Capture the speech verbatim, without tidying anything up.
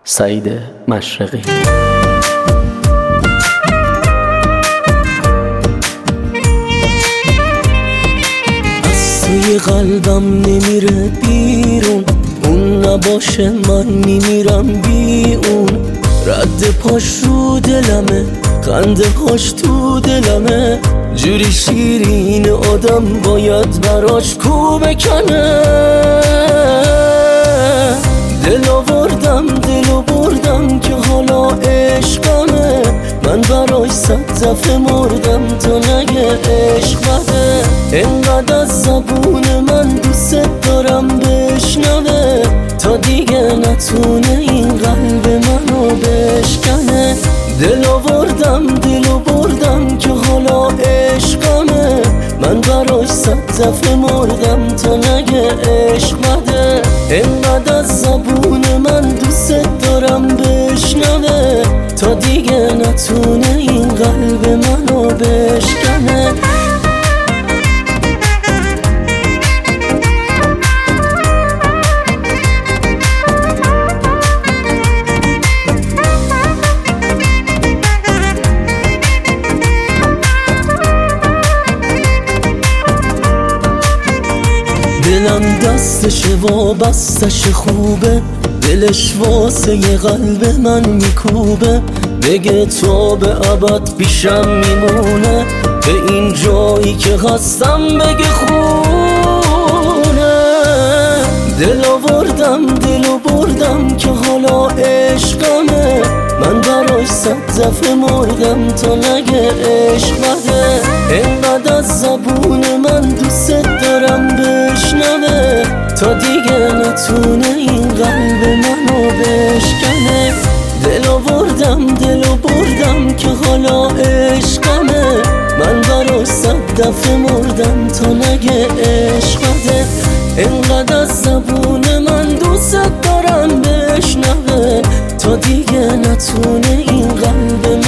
سعید مشرقی. از توی قلبم نمیره بیرون، اون نباشه من میمیرم بی اون. رد پاش رو دلمه، خنده هاش تو دلمه، جوری شیرین آدم باید براش کو بکنه. دل آوردم دل بردم که حالا عشقمه، من براش صد دفعه مردم تا نگه عشق بده. انقدر از زبون من دوست دارم بشنوه، تا دیگه نتونه این قلب منو بشکنه. دل آوردم دل بردم که حالا عشقمه، من براش صد دفعه مردم تا نگه عشق بده. انقدر از زبون من دوست دارم بشنوه، تا دیگه نتونه این قلب منو بشکنه. دلم دستش وابستش خوبه، دلش واسه یه قلب من میکوبه. بگه تا به ابد پیشم میمونه، به این جایی که هستم بگه خونه. دل آوردم دل بردم که حالا عشقمه، من براش صد دفعه مردم تا نگه عشق بده. انقدر از زبون من دوست دارم بشنوه، تا دیگه نتونه این قلب منو بشکنه. دل آوردم دل بردم که حالا عشقمه، من براش صد دفعه مردم تا نگه عشق بده. انقدر از زبون من دوست دارم بشنوه، تا دیگه نتونه این قلب